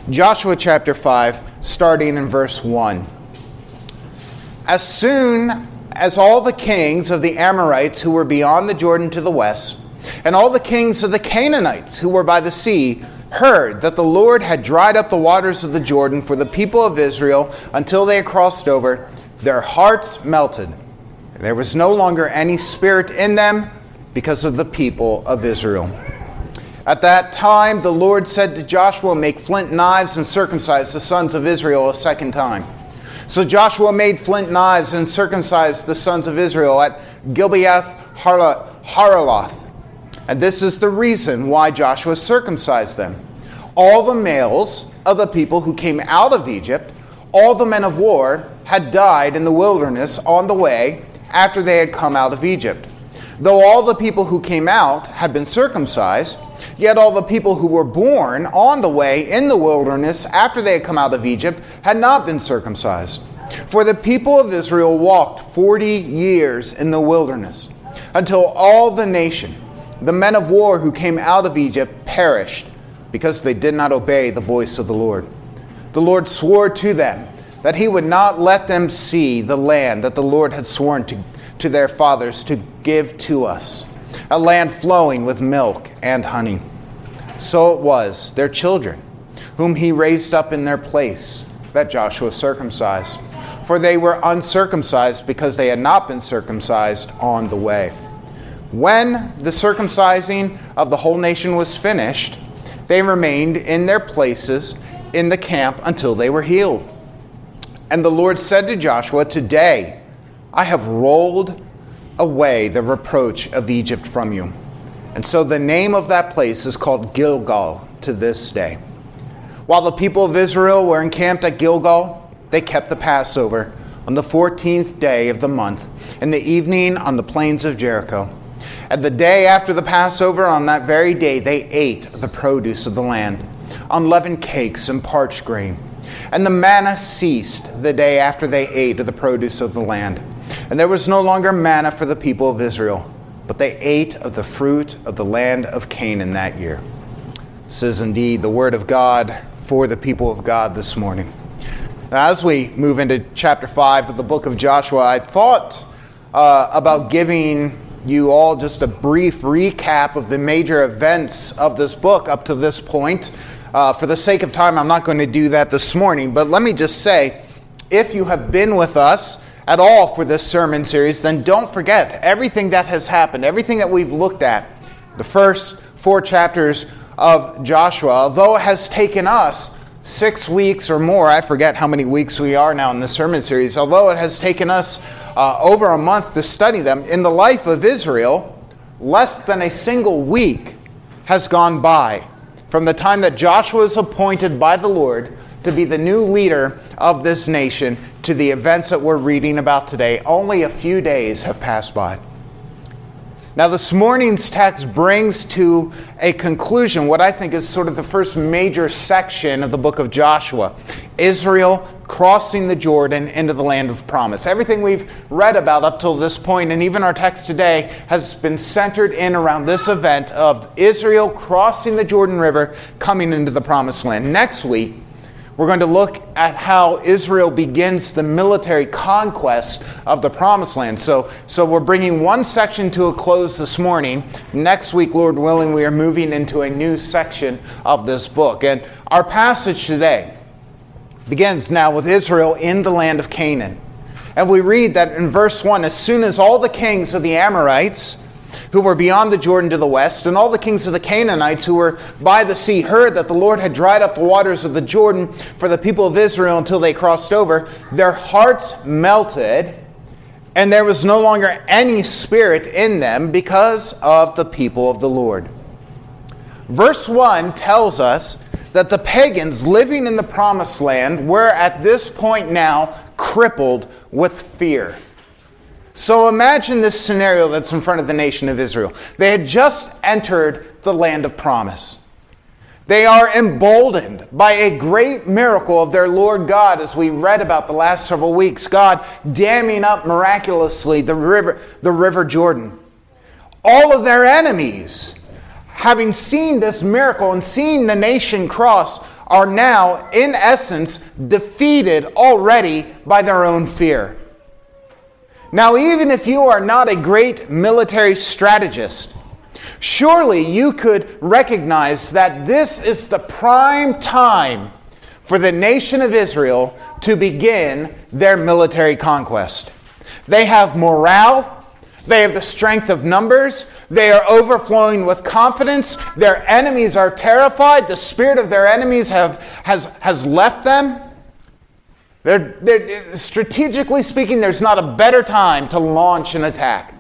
Joshua chapter 5, starting in verse 1. As soon as all the kings of the Amorites who were beyond the Jordan to the west, and all the kings of the Canaanites who were by the sea, heard that the Lord had dried up the waters of the Jordan for the people of Israel until they had crossed over, their hearts melted. There was no longer any spirit in them because of the people of Israel. At that time, the Lord said to Joshua, "Make flint knives and circumcise the sons of Israel a second time." So Joshua made flint knives and circumcised the sons of Israel at Gibeath Haraloth. And this is the reason why Joshua circumcised them. All the males of the people who came out of Egypt, all the men of war, had died in the wilderness on the way after they had come out of Egypt. Though all the people who came out had been circumcised, yet all the people who were born on the way in the wilderness after they had come out of Egypt had not been circumcised. For the people of Israel walked 40 years in the wilderness, until all the nation, the men of war who came out of Egypt, perished, because they did not obey the voice of the Lord. The Lord swore to them that he would not let them see the land that the Lord had sworn to their fathers to give to us, a land flowing with milk and honey. So it was their children, whom he raised up in their place, that Joshua circumcised. For they were uncircumcised because they had not been circumcised on the way. When the circumcising of the whole nation was finished, they remained in their places in the camp until they were healed. And the Lord said to Joshua, "Today I have rolled away the reproach of Egypt from you." And so the name of that place is called Gilgal to this day. While the people of Israel were encamped at Gilgal, they kept the Passover on the 14th day of the month, in the evening on the plains of Jericho. And the day after the Passover, on that very day, they ate the produce of the land, unleavened cakes and parched grain. And the manna ceased the day after they ate of the produce of the land. And there was no longer manna for the people of Israel, but they ate of the fruit of the land of Canaan that year. This is indeed the word of God for the people of God this morning. Now, as we move into chapter 5 of the book of Joshua, I thought about giving you all just a brief recap of the major events of this book up to this point. For the sake of time, I'm not going to do that this morning, but let me just say, if you have been with us at all for this sermon series, then don't forget everything that has happened, everything that we've looked at, the first 4 chapters of Joshua, although it has taken us 6 weeks or more, I forget how many weeks we are now in the sermon series, although it has taken us over a month to study them, in the life of Israel, less than a single week has gone by from the time that Joshua was appointed by the Lord to be the new leader of this nation to the events that we're reading about today. Only a few days have passed by. Now, this morning's text brings to a conclusion what I think is sort of the first major section of the book of Joshua. Israel crossing the Jordan into the land of promise. Everything we've read about up till this point, and even our text today, has been centered in around this event of Israel crossing the Jordan River, coming into the promised land. Next week, we're going to look at how Israel begins the military conquest of the Promised Land. So we're bringing one section to a close this morning. Next week, Lord willing, we are moving into a new section of this book. And our passage today begins now with Israel in the land of Canaan. And we read that in verse 1, as soon as all the kings of the Amorites who were beyond the Jordan to the west, and all the kings of the Canaanites who were by the sea heard that the Lord had dried up the waters of the Jordan for the people of Israel until they crossed over, their hearts melted, and there was no longer any spirit in them because of the people of the Lord. Verse 1 tells us that the pagans living in the promised land were at this point now crippled with fear. So imagine this scenario that's in front of the nation of Israel. They had just entered the land of promise. They are emboldened by a great miracle of their Lord God, as we read about the last several weeks. God damming up miraculously the river Jordan. All of their enemies having seen this miracle and seen the nation cross, are now, in essence, defeated already by their own fear. Now, even if you are not a great military strategist, surely you could recognize that this is the prime time for the nation of Israel to begin their military conquest. They have morale. They have the strength of numbers. They are overflowing with confidence. Their enemies are terrified. The spirit of their enemies has left them. They're, strategically speaking, there's not a better time to launch an attack.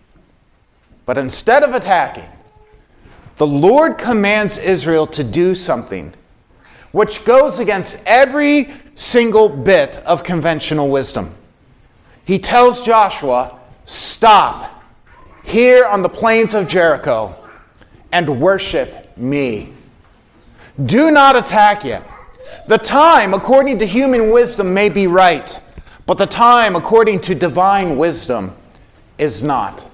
But instead of attacking, the Lord commands Israel to do something which goes against every single bit of conventional wisdom. He tells Joshua, stop here on the plains of Jericho and worship me. Do not attack yet. The time, according to human wisdom, may be right, but the time, according to divine wisdom, is not.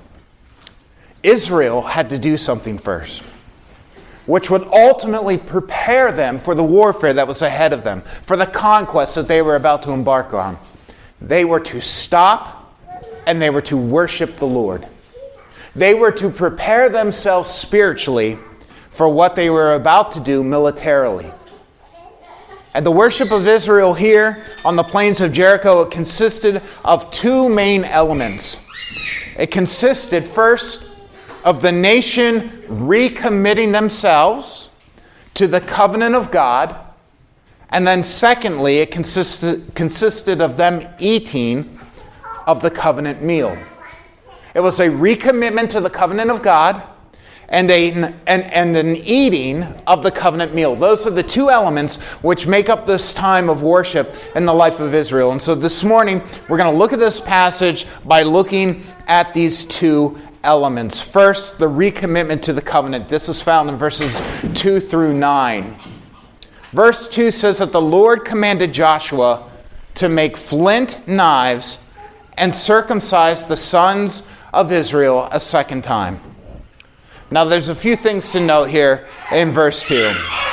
Israel had to do something first, which would ultimately prepare them for the warfare that was ahead of them, for the conquest that they were about to embark on. They were to stop and they were to worship the Lord. They were to prepare themselves spiritually for what they were about to do militarily. And the worship of Israel here on the plains of Jericho, it consisted of two main elements. It consisted first of the nation recommitting themselves to the covenant of God. And then secondly, it consisted of them eating of the covenant meal. It was a recommitment to the covenant of God and an eating of the covenant meal. Those are the two elements which make up this time of worship in the life of Israel. And so this morning, we're going to look at this passage by looking at these two elements. First, the recommitment to the covenant. This is found in verses 2 through 9. Verse 2 says that the Lord commanded Joshua to make flint knives and circumcise the sons of Israel a second time. Now, there's a few things to note here in verse 2.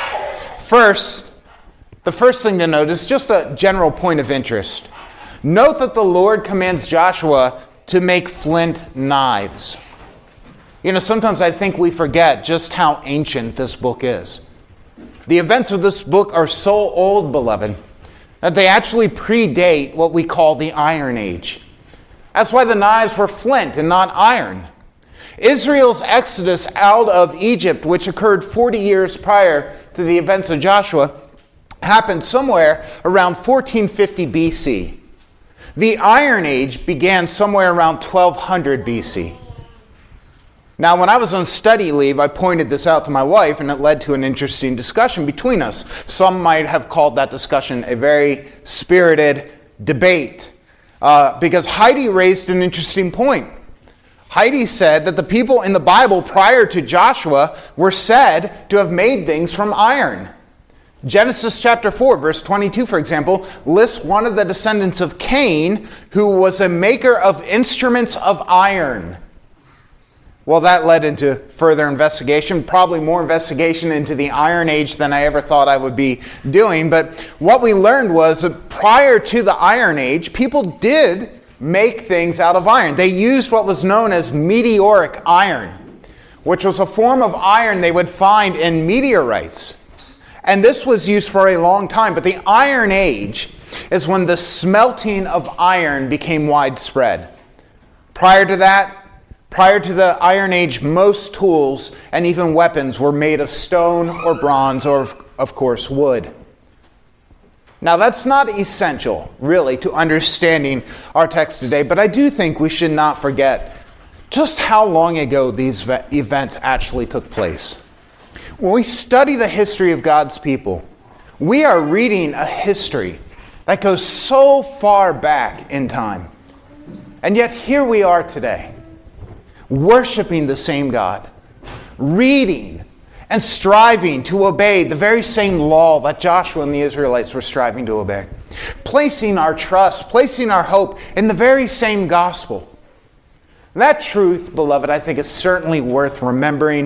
First, the first thing to note is just a general point of interest. Note that the Lord commands Joshua to make flint knives. You know, sometimes I think we forget just how ancient this book is. The events of this book are so old, beloved, that they actually predate what we call the Iron Age. That's why the knives were flint and not iron. Israel's exodus out of Egypt, which occurred 40 years prior to the events of Joshua, happened somewhere around 1450 BC. The Iron Age began somewhere around 1200 BC. Now, when I was on study leave, I pointed this out to my wife, and it led to an interesting discussion between us. Some might have called that discussion a very spirited debate, because Heidi raised an interesting point. Heidi said that the people in the Bible prior to Joshua were said to have made things from iron. Genesis chapter 4, verse 22, for example, lists one of the descendants of Cain who was a maker of instruments of iron. Well, that led into further investigation, probably more investigation into the Iron Age than I ever thought I would be doing. But what we learned was that prior to the Iron Age, people did make things out of iron. They used what was known as meteoric iron, which was a form of iron they would find in meteorites. And this was used for a long time. But the Iron Age is when the smelting of iron became widespread. Prior to that, prior to the Iron Age, most tools and even weapons were made of stone or bronze or, of course, wood. Now, that's not essential, really, to understanding our text today, but I do think we should not forget just how long ago these events actually took place. When we study the history of God's people, we are reading a history that goes so far back in time. And yet here we are today, worshiping the same God, reading and striving to obey the very same law that Joshua and the Israelites were striving to obey, placing our trust, placing our hope in the very same gospel. That truth, beloved, I think is certainly worth remembering,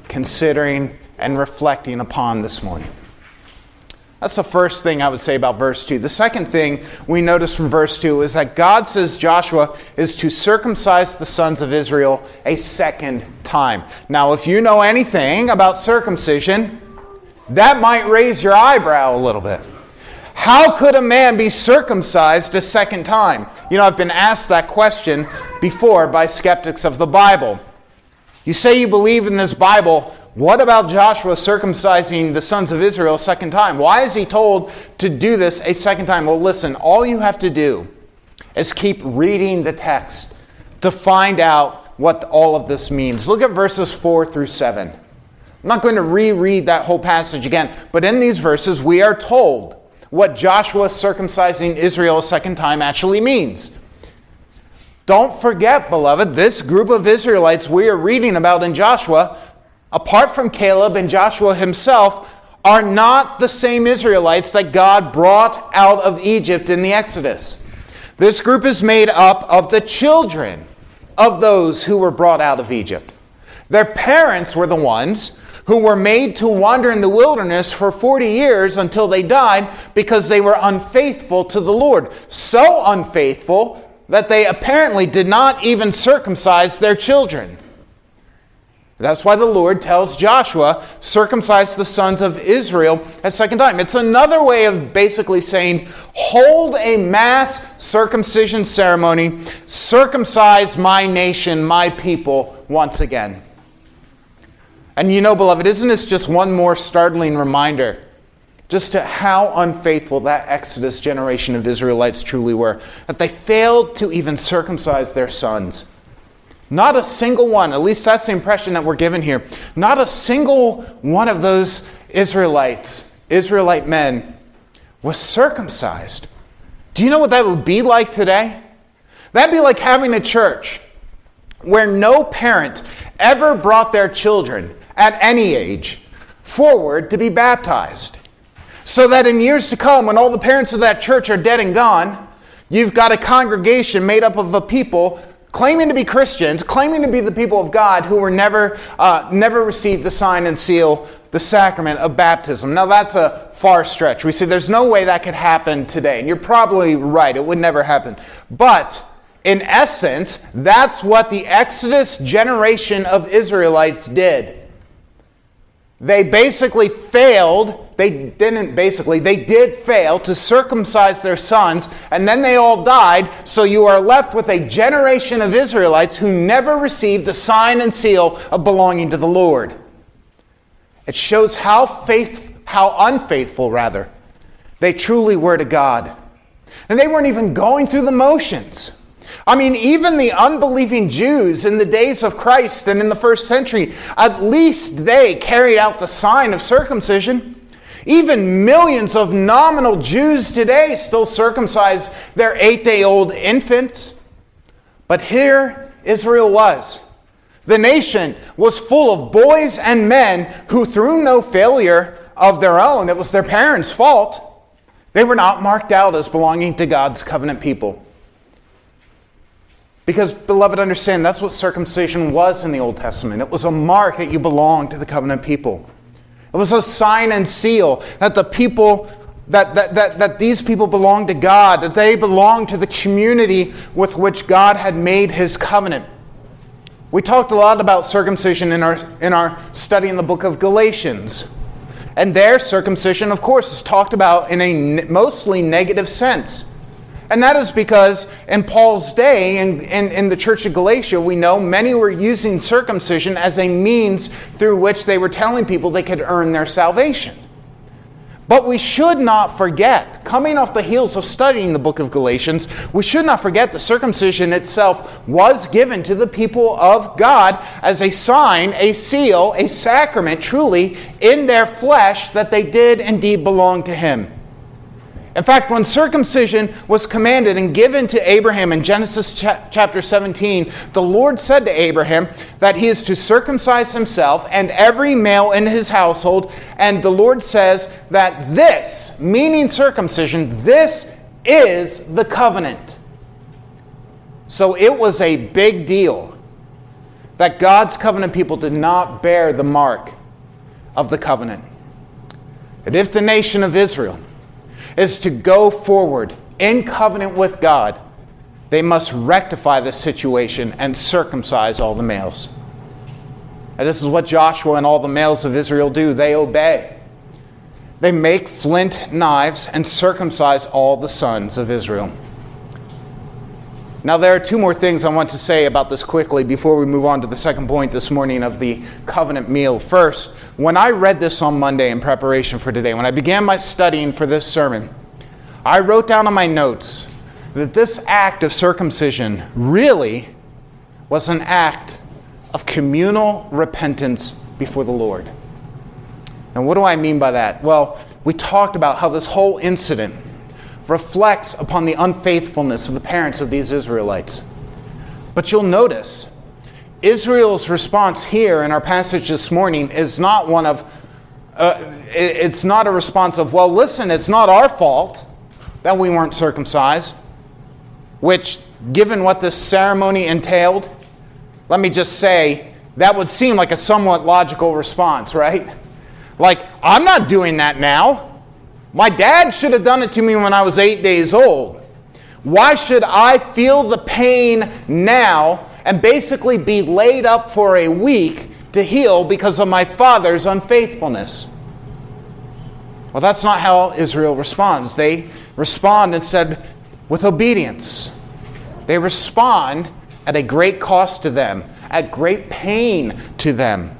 considering and reflecting upon this morning. That's the first thing I would say about verse 2. The second thing we notice from verse 2 is that God says Joshua is to circumcise the sons of Israel a second time. Now, if you know anything about circumcision, that might raise your eyebrow a little bit. How could a man be circumcised a second time? You know, I've been asked that question before by skeptics of the Bible. You say you believe in this Bible. What about Joshua circumcising the sons of Israel a second time? Why is he told to do this a second time? Well, listen, all you have to do is keep reading the text to find out what all of this means. Look at verses 4 through 7. I'm not going to reread that whole passage again, but in these verses we are told what Joshua circumcising Israel a second time actually means. Don't forget, beloved, this group of Israelites we are reading about in Joshua, apart from Caleb and Joshua himself, are not the same Israelites that God brought out of Egypt in the Exodus. This group is made up of the children of those who were brought out of Egypt. Their parents were the ones who were made to wander in the wilderness for 40 years until they died because they were unfaithful to the Lord. So unfaithful that they apparently did not even circumcise their children. That's why the Lord tells Joshua, circumcise the sons of Israel a second time. It's another way of basically saying, hold a mass circumcision ceremony, circumcise my nation, my people, once again. And you know, beloved, isn't this just one more startling reminder just to how unfaithful that Exodus generation of Israelites truly were, that they failed to even circumcise their sons. Not a single one, at least that's the impression that we're given here, not a single one of those Israelite men, was circumcised. Do you know what that would be like today? That'd be like having a church where no parent ever brought their children at any age forward to be baptized. So that in years to come, when all the parents of that church are dead and gone, you've got a congregation made up of a people claiming to be Christians, claiming to be the people of God, who were never received the sign and seal, the sacrament of baptism. Now that's a far stretch. We say there's no way that could happen today. And you're probably right, it would never happen. But in essence, that's what the Exodus generation of Israelites did. They basically failed, they did fail to circumcise their sons, and then they all died, so you are left with a generation of Israelites who never received the sign and seal of belonging to the Lord. It shows how unfaithful they truly were to God. And they weren't even going through the motions. I mean, even the unbelieving Jews in the days of Christ and in the first century, at least they carried out the sign of circumcision. Even millions of nominal Jews today still circumcise their 8-day-old infants. But here Israel was. The nation was full of boys and men who, through no failure of their own, it was their parents' fault, they were not marked out as belonging to God's covenant people. Because, beloved, understand, that's what circumcision was in the Old Testament. It was a mark that you belonged to the covenant people. It was a sign and seal that the people, that these people belonged to God, that they belonged to the community with which God had made his covenant. We talked a lot about circumcision in our study in the book of Galatians. And there, circumcision, of course, is talked about in a mostly negative sense. And that is because in Paul's day, in the church of Galatia, we know many were using circumcision as a means through which they were telling people they could earn their salvation. But we should not forget, coming off the heels of studying the book of Galatians, we should not forget that circumcision itself was given to the people of God as a sign, a seal, a sacrament, truly, in their flesh, that they did indeed belong to him. In fact, when circumcision was commanded and given to Abraham in Genesis chapter 17, the Lord said to Abraham that he is to circumcise himself and every male in his household. And the Lord says that this, meaning circumcision, this is the covenant. So it was a big deal that God's covenant people did not bear the mark of the covenant. And if the nation of Israel is to go forward in covenant with God, they must rectify this situation and circumcise all the males. And this is what Joshua and all the males of Israel do. They obey. They make flint knives and circumcise all the sons of Israel. Now, there are two more things I want to say about this quickly before we move on to the second point this morning of the covenant meal. First, when I read this on Monday in preparation for today, when I began my studying for this sermon, I wrote down on my notes that this act of circumcision really was an act of communal repentance before the Lord. And what do I mean by that? Well, we talked about how this whole incident reflects upon the unfaithfulness of the parents of these Israelites. But you'll notice, Israel's response here in our passage this morning is not one of, it's not a response of, well, listen, it's not our fault that we weren't circumcised, which, given what this ceremony entailed, let me just say, that would seem like a somewhat logical response, right? Like, I'm not doing that now. My dad should have done it to me when I was 8 days old. Why should I feel the pain now and basically be laid up for a week to heal because of my father's unfaithfulness? Well, that's not how Israel responds. They respond instead with obedience. They respond at a great cost to them, at great pain to them.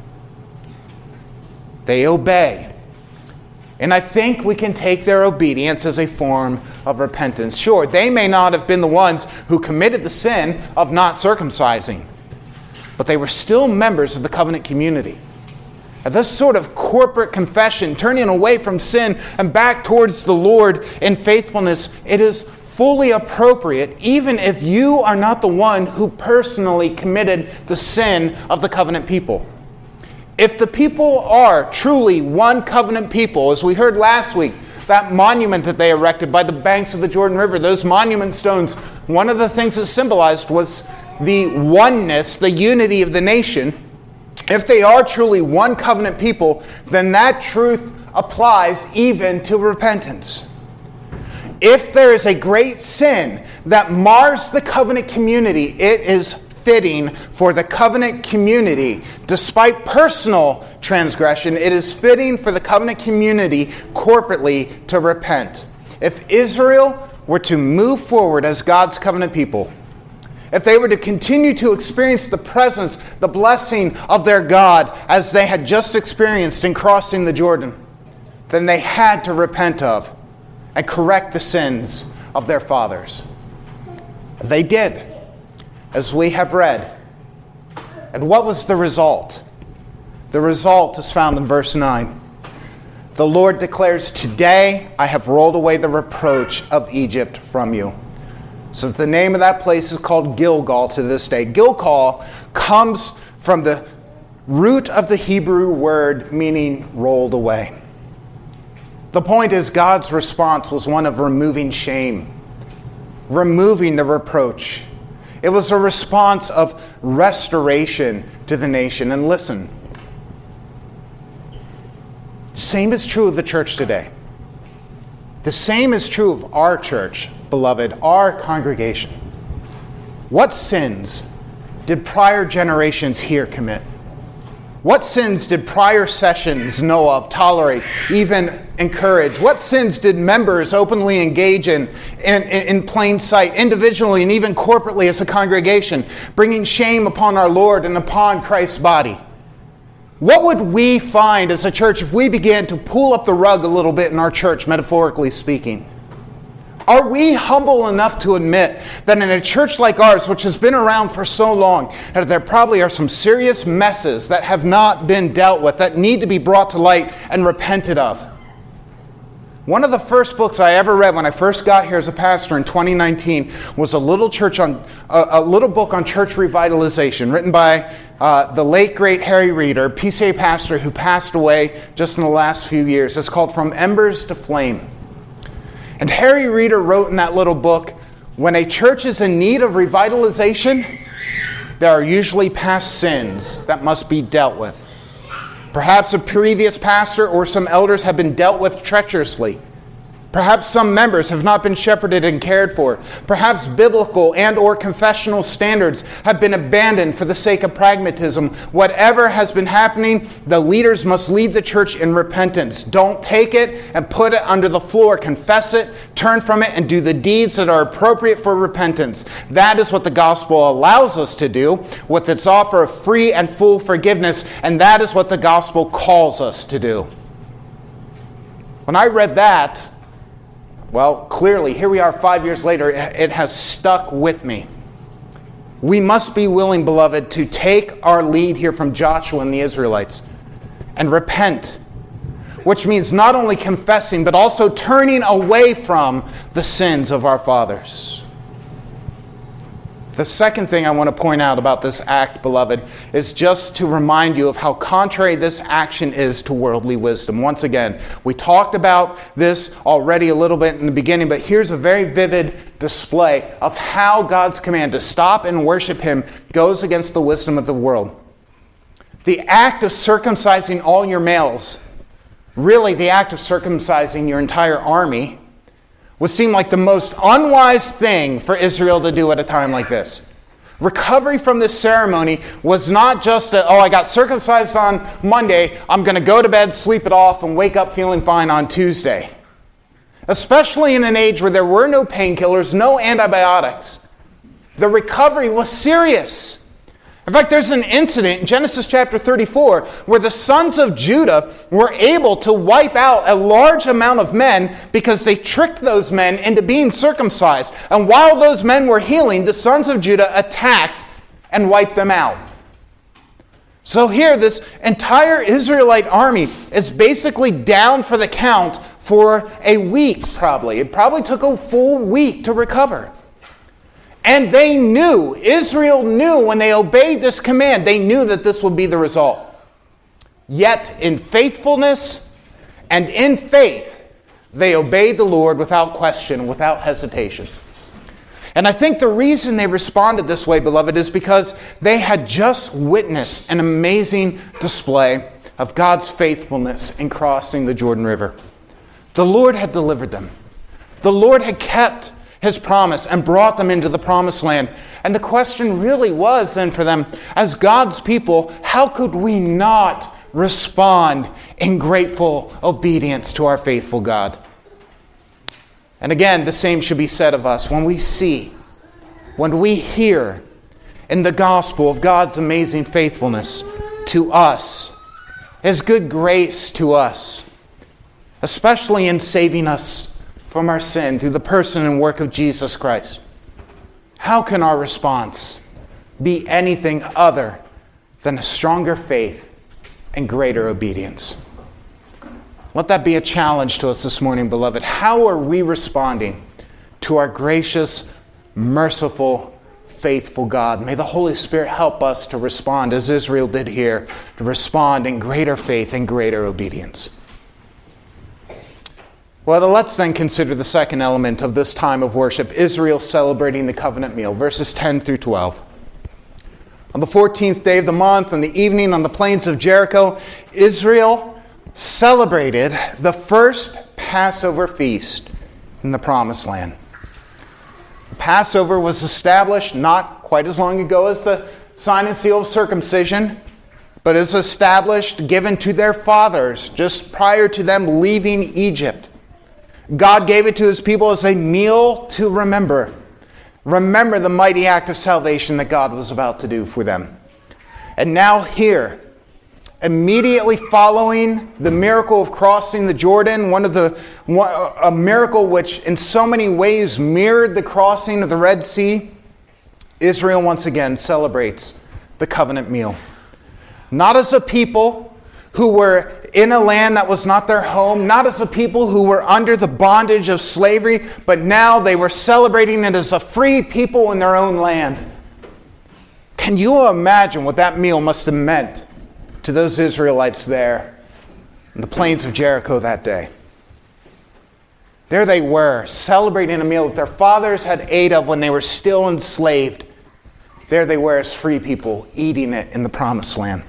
They obey. And I think we can take their obedience as a form of repentance. Sure, they may not have been the ones who committed the sin of not circumcising, but they were still members of the covenant community. And this sort of corporate confession, turning away from sin and back towards the Lord in faithfulness, it is fully appropriate, even if you are not the one who personally committed the sin of the covenant people. If the people are truly one covenant people, as we heard last week, that monument that they erected by the banks of the Jordan River, those monument stones, one of the things it symbolized was the oneness, the unity of the nation. If they are truly one covenant people, then that truth applies even to repentance. If there is a great sin that mars the covenant community, it is fitting for the covenant community, despite personal transgression, it is fitting for the covenant community corporately to repent. If Israel were to move forward as God's covenant people, if they were to continue to experience the presence, the blessing of their God as they had just experienced in crossing the Jordan, then they had to repent of and correct the sins of their fathers. They did, as we have read. And what was the result? The result is found in verse 9. The Lord declares, "Today I have rolled away the reproach of Egypt from you." So the name of that place is called Gilgal to this day. Gilgal comes from the root of the Hebrew word meaning rolled away. The point is, God's response was one of removing shame, removing the reproach. It was a response of restoration to the nation. And listen, the same is true of the church today. The same is true of our church, beloved, our congregation. What sins did prior generations here commit? What sins did prior sessions know of, tolerate, even encourage? What sins did members openly engage in plain sight, individually and even corporately as a congregation, bringing shame upon our Lord and upon Christ's body? What would we find as a church if we began to pull up the rug a little bit in our church, metaphorically speaking? Are we humble enough to admit that in a church like ours, which has been around for so long, that there probably are some serious messes that have not been dealt with, that need to be brought to light and repented of? One of the first books I ever read when I first got here as a pastor in 2019 was a little book on church revitalization written by the late, great Harry Reeder, PCA pastor who passed away just in the last few years. It's called From Embers to Flame. And Harry Reeder wrote in that little book, when a church is in need of revitalization, there are usually past sins that must be dealt with. Perhaps a previous pastor or some elders have been dealt with treacherously. Perhaps some members have not been shepherded and cared for. Perhaps biblical and or confessional standards have been abandoned for the sake of pragmatism. Whatever has been happening, the leaders must lead the church in repentance. Don't take it and put it under the floor. Confess it, turn from it, and do the deeds that are appropriate for repentance. That is what the gospel allows us to do with its offer of free and full forgiveness, and that is what the gospel calls us to do. When I read that, well, clearly, here we are 5 years later, it has stuck with me. We must be willing, beloved, to take our lead here from Joshua and the Israelites and repent, which means not only confessing, but also turning away from the sins of our fathers. The second thing I want to point out about this act, beloved, is just to remind you of how contrary this action is to worldly wisdom. Once again, we talked about this already a little bit in the beginning, but here's a very vivid display of how God's command to stop and worship Him goes against the wisdom of the world. The act of circumcising all your males, really the act of circumcising your entire army, would seem like the most unwise thing for Israel to do at a time like this. Recovery from this ceremony was not just I got circumcised on Monday, I'm going to go to bed, sleep it off, and wake up feeling fine on Tuesday. Especially in an age where there were no painkillers, no antibiotics. The recovery was serious. In fact, there's an incident in Genesis chapter 34 where the sons of Judah were able to wipe out a large amount of men because they tricked those men into being circumcised. And while those men were healing, the sons of Judah attacked and wiped them out. So here, this entire Israelite army is basically down for the count for a week, probably. It probably took a full week to recover. And they knew, Israel knew when they obeyed this command, they knew that this would be the result. Yet in faithfulness and in faith, they obeyed the Lord without question, without hesitation. And I think the reason they responded this way, beloved, is because they had just witnessed an amazing display of God's faithfulness in crossing the Jordan River. The Lord had delivered them. The Lord had kept His promise and brought them into the promised land. And the question really was then for them, as God's people, how could we not respond in grateful obedience to our faithful God? And again, the same should be said of us. When we see, when we hear in the gospel of God's amazing faithfulness to us, His good grace to us, especially in saving us from our sin through the person and work of Jesus Christ, how can our response be anything other than a stronger faith and greater obedience? Let that be a challenge to us this morning, beloved. How are we responding to our gracious, merciful, faithful God? May the Holy Spirit help us to respond as Israel did here, to respond in greater faith and greater obedience. Well, let's then consider the second element of this time of worship, Israel celebrating the covenant meal, verses 10 through 12. On the 14th day of the month, in the evening on the plains of Jericho, Israel celebrated the first Passover feast in the Promised Land. Passover was established not quite as long ago as the sign and seal of circumcision, but is established, given to their fathers just prior to them leaving Egypt. God gave it to His people as a meal to remember. Remember the mighty act of salvation that God was about to do for them. And now here, immediately following the miracle of crossing the Jordan, a miracle which in so many ways mirrored the crossing of the Red Sea, Israel once again celebrates the covenant meal. Not as a people who were in a land that was not their home, not as a people who were under the bondage of slavery, but now they were celebrating it as a free people in their own land. Can you imagine what that meal must have meant to those Israelites there in the plains of Jericho that day? There they were, celebrating a meal that their fathers had ate of when they were still enslaved. There they were as free people, eating it in the promised land.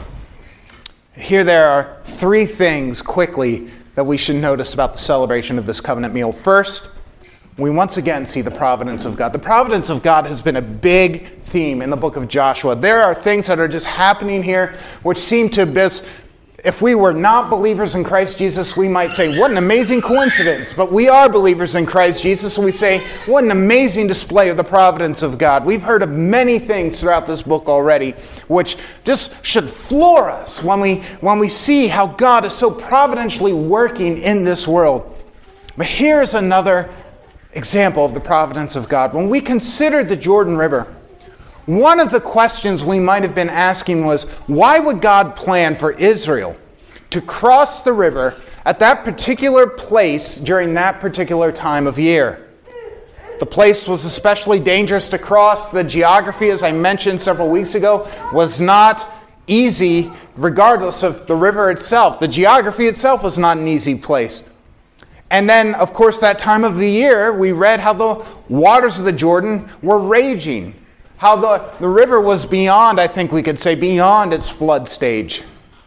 Here there are three things quickly that we should notice about the celebration of this covenant meal. First, we once again see the providence of God. The providence of God has been a big theme in the book of Joshua. There are things that are just happening here which seem to be, if we were not believers in Christ Jesus, we might say, what an amazing coincidence. But we are believers in Christ Jesus, and we say, what an amazing display of the providence of God. We've heard of many things throughout this book already, which just should floor us when we see how God is so providentially working in this world. But here's another example of the providence of God. When we consider the Jordan River, one of the questions we might have been asking was, why would God plan for Israel to cross the river at that particular place during that particular time of year? The place was especially dangerous to cross. The geography, as I mentioned several weeks ago, was not easy regardless of the river itself. The geography itself was not an easy place. And then, of course, that time of the year, we read how the waters of the Jordan were raging. How the river was beyond, I think we could say, beyond its flood stage.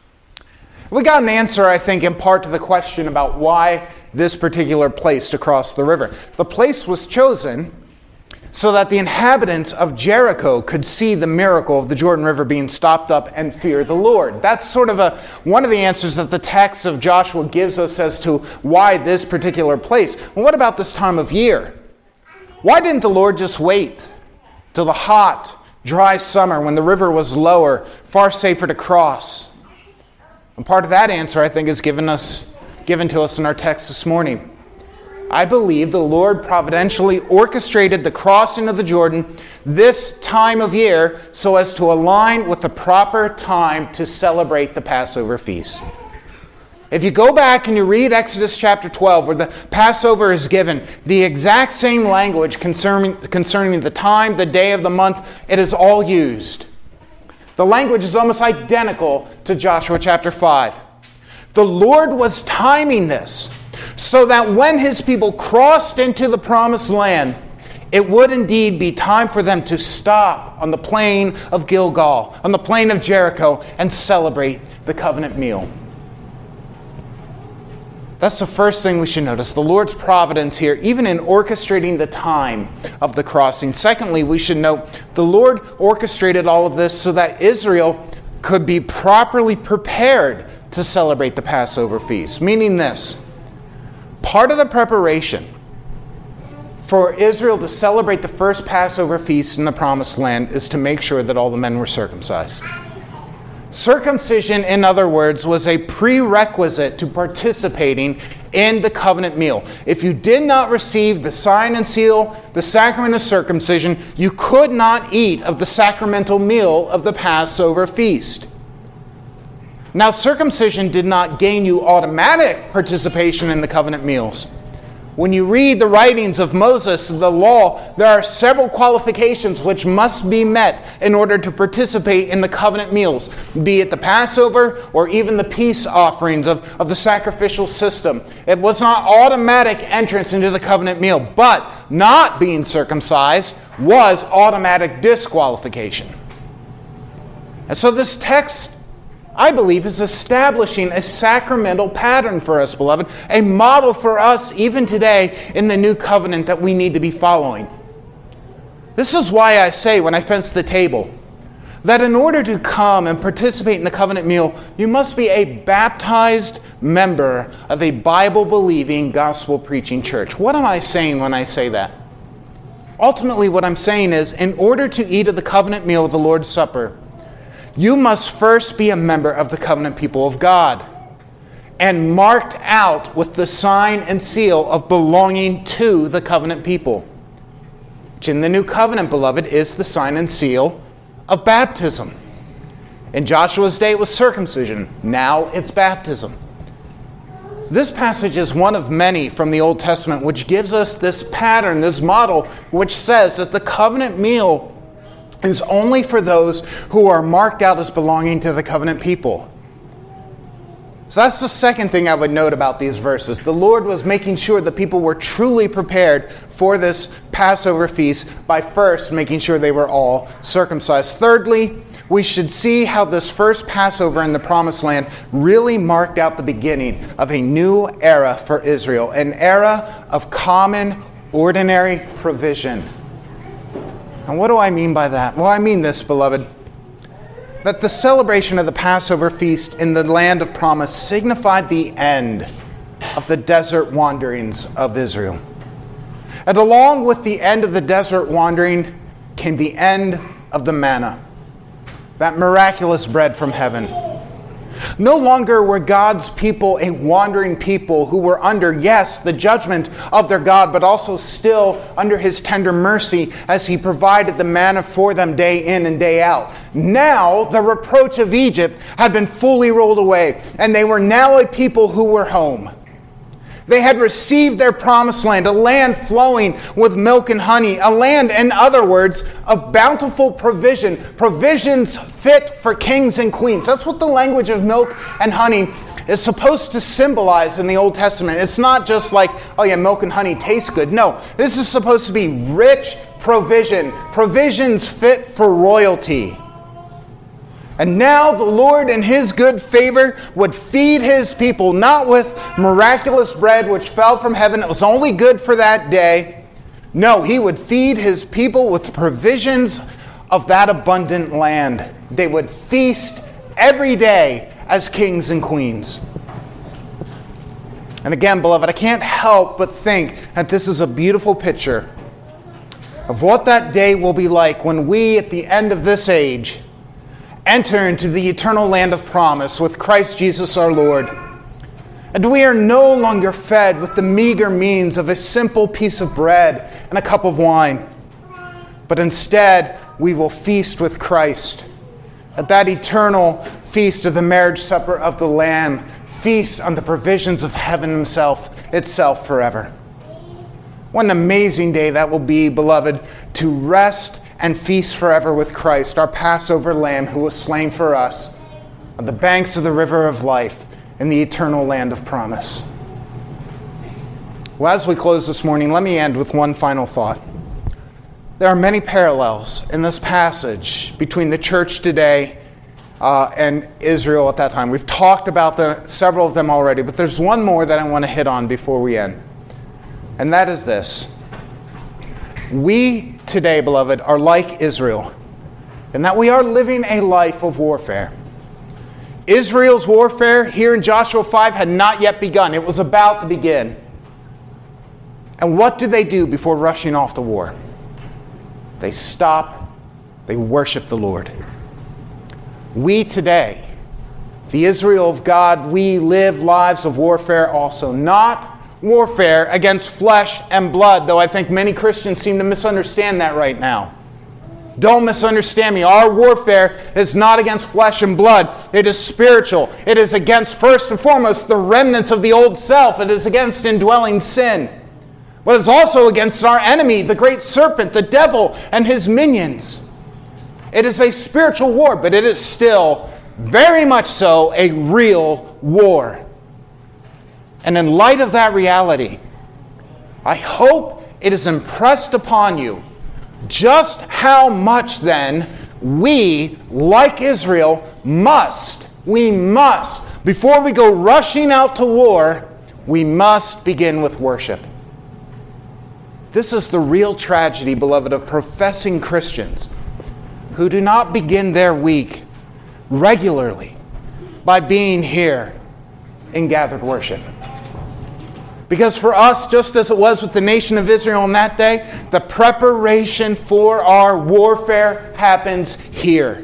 We got an answer, I think, in part to the question about why this particular place to cross the river. The place was chosen so that the inhabitants of Jericho could see the miracle of the Jordan River being stopped up and fear the Lord. That's sort of one of the answers that the text of Joshua gives us as to why this particular place. Well, what about this time of year? Why didn't the Lord just wait till the hot, dry summer when the river was lower, far safer to cross? And part of that answer, I think, is given to us in our text this morning. I believe the Lord providentially orchestrated the crossing of the Jordan this time of year so as to align with the proper time to celebrate the Passover feast. If you go back and you read Exodus chapter 12, where the Passover is given, the exact same language concerning the time, the day of the month, it is all used. The language is almost identical to Joshua chapter 5. The Lord was timing this so that when his people crossed into the promised land, it would indeed be time for them to stop on the plain of Gilgal, on the plain of Jericho, and celebrate the covenant meal. That's the first thing we should notice, the Lord's providence here, even in orchestrating the time of the crossing. Secondly, we should note the Lord orchestrated all of this so that Israel could be properly prepared to celebrate the Passover feast. Meaning this, part of the preparation for Israel to celebrate the first Passover feast in the Promised Land is to make sure that all the men were circumcised. Circumcision, in other words, was a prerequisite to participating in the covenant meal. If you did not receive the sign and seal, the sacrament of circumcision, you could not eat of the sacramental meal of the Passover feast. Now, circumcision did not gain you automatic participation in the covenant meals. When you read the writings of Moses, the law, there are several qualifications which must be met in order to participate in the covenant meals, be it the Passover or even the peace offerings of the sacrificial system. It was not automatic entrance into the covenant meal, but not being circumcised was automatic disqualification. And so this text, I believe, is establishing a sacramental pattern for us, beloved, a model for us even today in the new covenant that we need to be following. This is why I say when I fence the table that in order to come and participate in the covenant meal, you must be a baptized member of a Bible-believing, gospel-preaching church. What am I saying when I say that? Ultimately, what I'm saying is, in order to eat of the covenant meal of the Lord's Supper, you must first be a member of the covenant people of God and marked out with the sign and seal of belonging to the covenant people, which in the new covenant, beloved, is the sign and seal of baptism. In Joshua's day, it was circumcision. Now it's baptism. This passage is one of many from the Old Testament which gives us this pattern, this model, which says that the covenant meal is only for those who are marked out as belonging to the covenant people. So that's the second thing I would note about these verses. The Lord was making sure the people were truly prepared for this Passover feast by first making sure they were all circumcised. Thirdly, we should see how this first Passover in the Promised Land really marked out the beginning of a new era for Israel, an era of common, ordinary provision. And what do I mean by that? Well, I mean this, beloved, that the celebration of the Passover feast in the land of promise signified the end of the desert wanderings of Israel. And along with the end of the desert wandering came the end of the manna, that miraculous bread from heaven. No longer were God's people a wandering people who were under, yes, the judgment of their God, but also still under his tender mercy as he provided the manna for them day in and day out. Now, the reproach of Egypt had been fully rolled away, and they were now a people who were home. They had received their promised land, a land flowing with milk and honey, a land, in other words, of bountiful provision, provisions fit for kings and queens. That's what the language of milk and honey is supposed to symbolize in the Old Testament. It's not just like, oh yeah, milk and honey taste good. No, this is supposed to be rich provision, provisions fit for royalty. And now the Lord in his good favor would feed his people, not with miraculous bread which fell from heaven. It was only good for that day. No, he would feed his people with provisions of that abundant land. They would feast every day as kings and queens. And again, beloved, I can't help but think that this is a beautiful picture of what that day will be like when we, at the end of this age, enter into the eternal land of promise with Christ Jesus our Lord. And we are no longer fed with the meager means of a simple piece of bread and a cup of wine, but instead we will feast with Christ at that eternal feast of the marriage supper of the Lamb, feast on the provisions of heaven itself forever. What an amazing day that will be, beloved, to rest and feast forever with Christ, our Passover Lamb who was slain for us on the banks of the river of life in the eternal land of promise. Well, as we close this morning, let me end with one final thought. There are many parallels in this passage between the church today and Israel at that time. We've talked about several of them already, but there's one more that I want to hit on before we end. And that is this. We today, beloved, are like Israel in that we are living a life of warfare. Israel's warfare here in Joshua 5 had not yet begun. It was about to begin. And what do they do before rushing off to war? They stop. They worship the Lord. We today, the Israel of God, we live lives of warfare also. Not warfare against flesh and blood, though I think many Christians seem to misunderstand that right now. Don't misunderstand me. Our warfare is not against flesh and blood. It is spiritual. It is against, first and foremost, the remnants of the old self. It is against indwelling sin. But it's also against our enemy, the great serpent, the devil, and his minions. It is a spiritual war, but it is still very much so a real war. And in light of that reality, I hope it is impressed upon you just how much then we, like Israel, must, before we go rushing out to war, we must begin with worship. This is the real tragedy, beloved, of professing Christians who do not begin their week regularly by being here in gathered worship. Because for us, just as it was with the nation of Israel on that day, the preparation for our warfare happens here.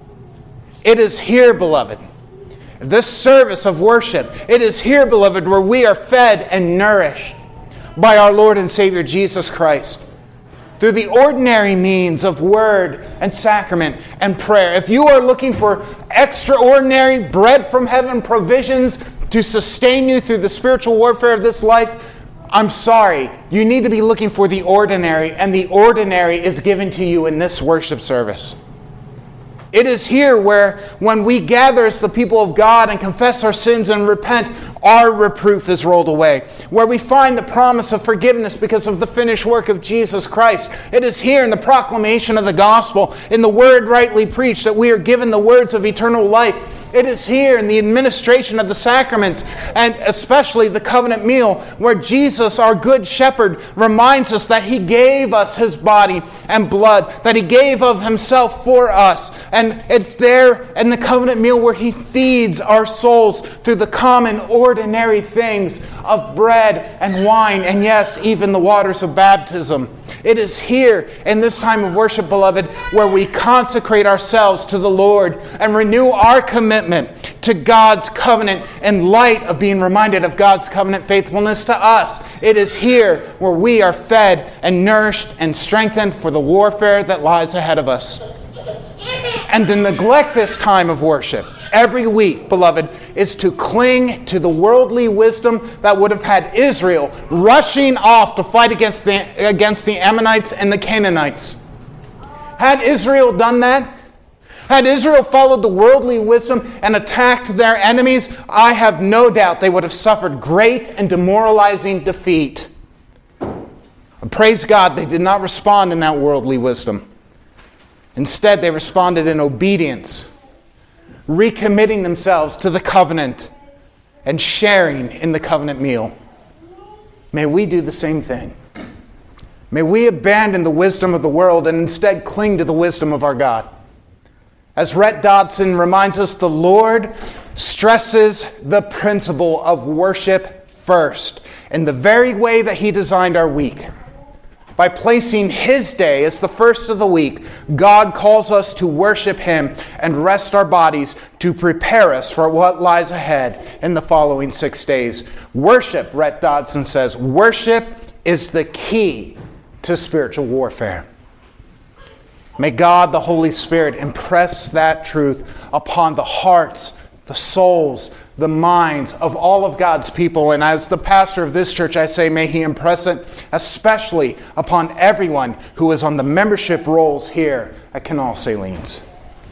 It is here, beloved. This service of worship, it is here, beloved, where we are fed and nourished by our Lord and Savior Jesus Christ through the ordinary means of word and sacrament and prayer. If you are looking for extraordinary bread from heaven provisions to sustain you through the spiritual warfare of this life, I'm sorry. You need to be looking for the ordinary, and the ordinary is given to you in this worship service. It is here where, when we gather as the people of God and confess our sins and repent, our reproof is rolled away. Where we find the promise of forgiveness because of the finished work of Jesus Christ. It is here in the proclamation of the gospel, in the word rightly preached, that we are given the words of eternal life. It is here in the administration of the sacraments, and especially the covenant meal, where Jesus, our good shepherd, reminds us that he gave us his body and blood, that he gave of himself for us. And it's there in the covenant meal where he feeds our souls through the common, ordinary things of bread and wine, and yes, even the waters of baptism. It is here in this time of worship, beloved, where we consecrate ourselves to the Lord and renew our commitment to God's covenant in light of being reminded of God's covenant faithfulness to us. It is here where we are fed and nourished and strengthened for the warfare that lies ahead of us. And to neglect this time of worship every week, beloved, is to cling to the worldly wisdom that would have had Israel rushing off to fight against the Ammonites and the Canaanites. Had Israel done that, had Israel followed the worldly wisdom and attacked their enemies, I have no doubt they would have suffered great and demoralizing defeat. But praise God, they did not respond in that worldly wisdom. Instead, they responded in obedience, recommitting themselves to the covenant and sharing in the covenant meal. May we do the same thing. May we abandon the wisdom of the world and instead cling to the wisdom of our God. As Rhett Dodson reminds us, the Lord stresses the principle of worship first in the very way that he designed our week. By placing his day as the first of the week, God calls us to worship him and rest our bodies to prepare us for what lies ahead in the following 6 days. Worship, Rhett Dodson says, worship is the key to spiritual warfare. May God, the Holy Spirit, impress that truth upon the hearts, the souls, the minds of all of God's people. And as the pastor of this church, I say, may he impress it especially upon everyone who is on the membership rolls here at Canal Salines.